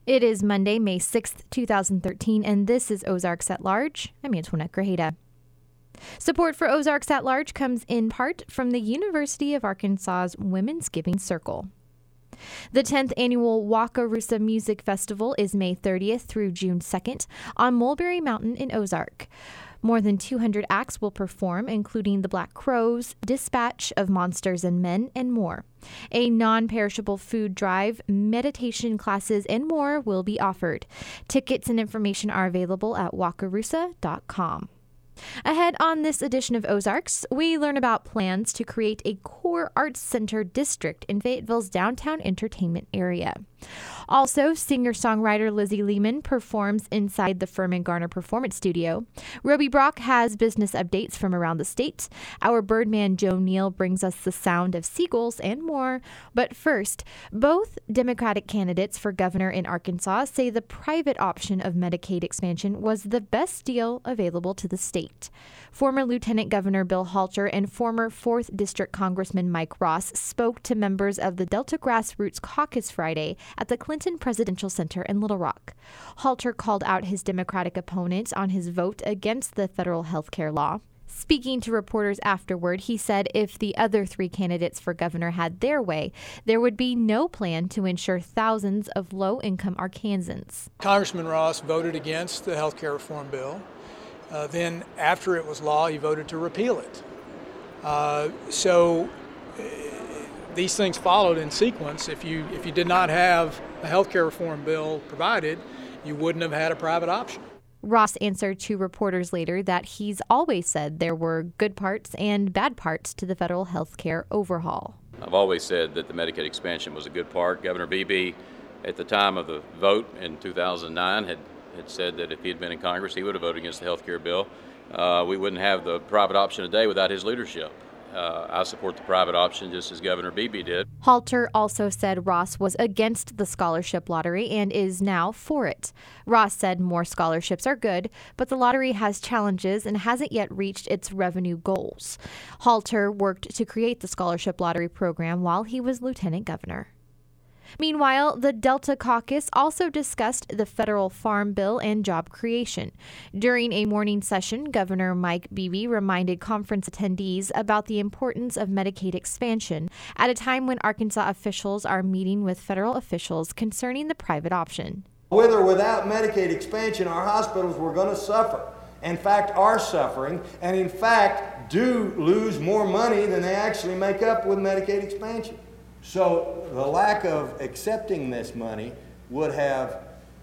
It is Monday, May 6th, 2013, and this is Ozarks at Large. I'm Antoinette Grajeda. Support for Ozarks at Large comes in part from the University of Arkansas's Women's Giving Circle. The 10th annual Wakarusa Music Festival is May 30th through June 2nd on Mulberry Mountain in Ozark. More than 200 acts will perform, including the Black Crowes, Dispatch of Monsters and Men, and more. A non-perishable food drive, meditation classes, and more will be offered. Tickets and information are available at wakarusa.com. Ahead on this edition of Ozarks, we learn about plans to create a core arts center district in Fayetteville's downtown entertainment area. Also, singer-songwriter Lizzie Lehman performs inside the Furman Garner Performance Studio. Roby Brock has business updates from around the state. Our birdman Joe Neal brings us the sound of seagulls and more. But first, both Democratic candidates for governor in Arkansas say the private option of Medicaid expansion was the best deal available to the state. Former Lieutenant Governor Bill Halter and former 4th District Congressman Mike Ross spoke to members of the Delta Grassroots Caucus Friday at the Clinton Presidential Center in Little Rock. Halter called out his Democratic opponent on his vote against the federal health care law. Speaking to reporters afterward, he said if the other three candidates for governor had their way, there would be no plan to insure thousands of low-income Arkansans. Congressman Ross voted against the health care reform bill. Then after it was law, he voted to repeal it. These things followed in sequence. If you did not have a health care reform bill provided, you wouldn't have had a private option. Ross answered to reporters later that he's always said there were good parts and bad parts to the federal health care overhaul. I've always said that the Medicaid expansion was a good part. Governor Beebe, at the time of the vote in 2009, had said that if he had been in Congress, he would have voted against the health care bill. We wouldn't have the private option today without his leadership. I support the private option just as Governor Beebe did. Halter also said Ross was against the scholarship lottery and is now for it. Ross said more scholarships are good, but the lottery has challenges and hasn't yet reached its revenue goals. Halter worked to create the scholarship lottery program while he was lieutenant governor. Meanwhile, the Delta Caucus also discussed the federal farm bill and job creation. During a morning session, Governor Mike Beebe reminded conference attendees about the importance of Medicaid expansion at a time when Arkansas officials are meeting with federal officials concerning the private option. With or without Medicaid expansion, our hospitals were going to suffer. In fact, are suffering, and in fact, do lose more money than they actually make up with Medicaid expansion. So the lack of accepting this money would have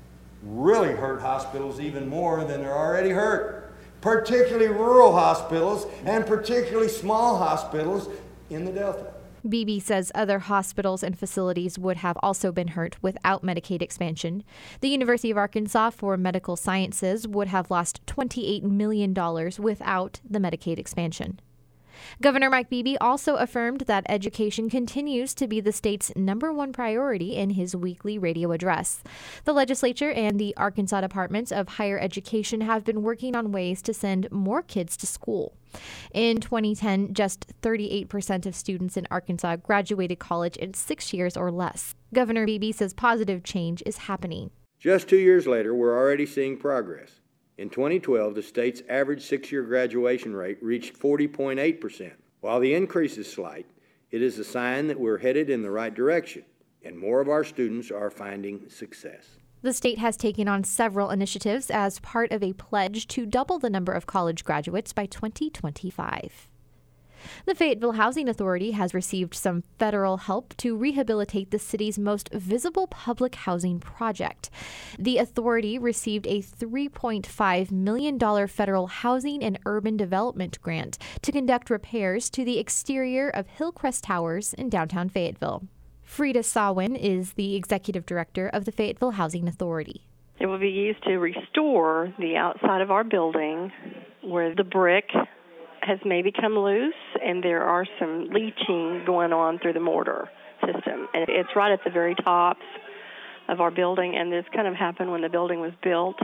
really hurt hospitals even more than they're already hurt, particularly rural hospitals and particularly small hospitals in the Delta. Beebe says other hospitals and facilities would have also been hurt without Medicaid expansion. The University of Arkansas for Medical Sciences would have lost $28 million without the Medicaid expansion. Governor Mike Beebe also affirmed that education continues to be the state's #1 priority in his weekly radio address. The legislature and the Arkansas Department of Higher Education have been working on ways to send more kids to school. In 2010, just 38% of students in Arkansas graduated college in 6 years or less. Governor Beebe says positive change is happening. Just 2 years later, we're already seeing progress. In 2012, the state's average 6-year graduation rate reached 40.8%. While the increase is slight, it is a sign that we're headed in the right direction, and more of our students are finding success. The state has taken on several initiatives as part of a pledge to double the number of college graduates by 2025. The Fayetteville Housing Authority has received some federal help to rehabilitate the city's most visible public housing project. The authority received a $3.5 million federal housing and urban development grant to conduct repairs to the exterior of Hillcrest Towers in downtown Fayetteville. Frida Sawin is the executive director of the Fayetteville Housing Authority. It will be used to restore the outside of our building where the brick has maybe come loose and there are some leaching going on through the mortar system. And it's right at the very tops of our building, and this kind of happened when the building was built.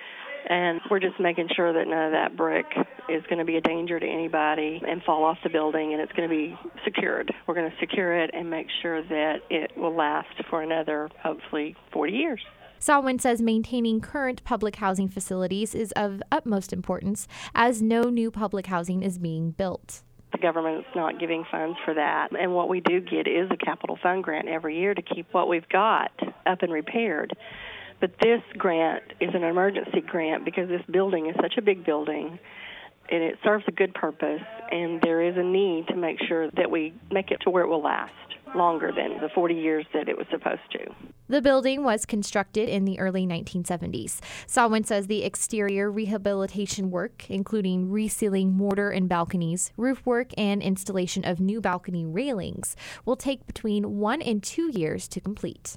And we're just making sure that none of that brick is going to be a danger to anybody and fall off the building, and it's going to be secured. We're going to secure it and make sure that it will last for another, hopefully, 40 years. Salwin says maintaining current public housing facilities is of utmost importance as no new public housing is being built. The government's not giving funds for that, and what we do get is a capital fund grant every year to keep what we've got up and repaired. But this grant is an emergency grant because this building is such a big building, and it serves a good purpose, and there is a need to make sure that we make it to where it will last longer than the 40 years that it was supposed to. The building was constructed in the early 1970s. Salwin says the exterior rehabilitation work, including resealing mortar and balconies, roof work, and installation of new balcony railings, will take between 1 and 2 years to complete.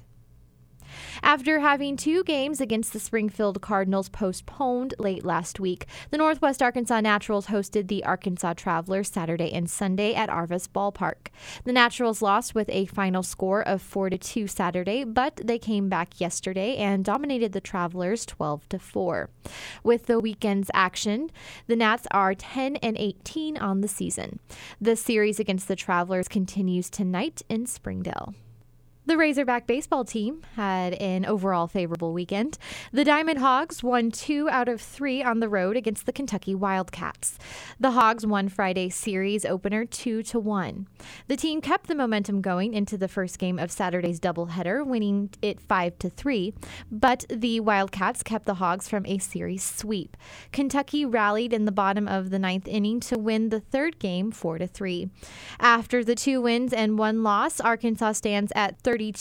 After having 2 games against the Springfield Cardinals postponed late last week, the Northwest Arkansas Naturals hosted the Arkansas Travelers Saturday and Sunday at Arvis Ballpark. The Naturals lost with a final score of 4-2 Saturday, but they came back yesterday and dominated the Travelers 12-4. With the weekend's action, the Nats are 10-18 on the season. The series against the Travelers continues tonight in Springdale. The Razorback baseball team had an overall favorable weekend. The Diamond Hogs won 2 out of 3 on the road against the Kentucky Wildcats. The Hogs won Friday's series opener 2-1. The team kept the momentum going into the first game of Saturday's doubleheader, winning it 5-3, but the Wildcats kept the Hogs from a series sweep. Kentucky rallied in the bottom of the 9th inning to win the third game 4-3. After the 2 wins and 1 loss, Arkansas stands at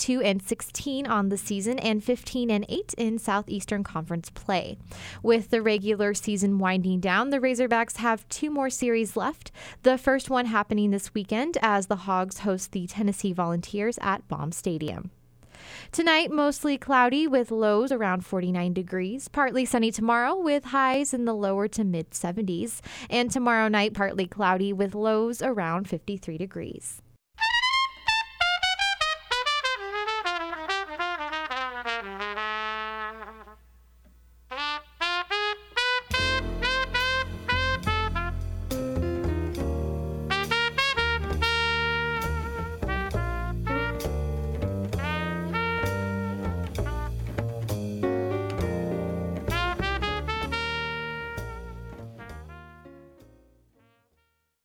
32-16 on the season and 15-8 in Southeastern Conference play. With the regular season winding down, the Razorbacks have 2 more series left, the first one happening this weekend as the Hogs host the Tennessee Volunteers at Baum Stadium. Tonight, mostly cloudy with lows around 49 degrees. Partly sunny tomorrow with highs in the lower to mid 70s. And tomorrow night, partly cloudy with lows around 53 degrees.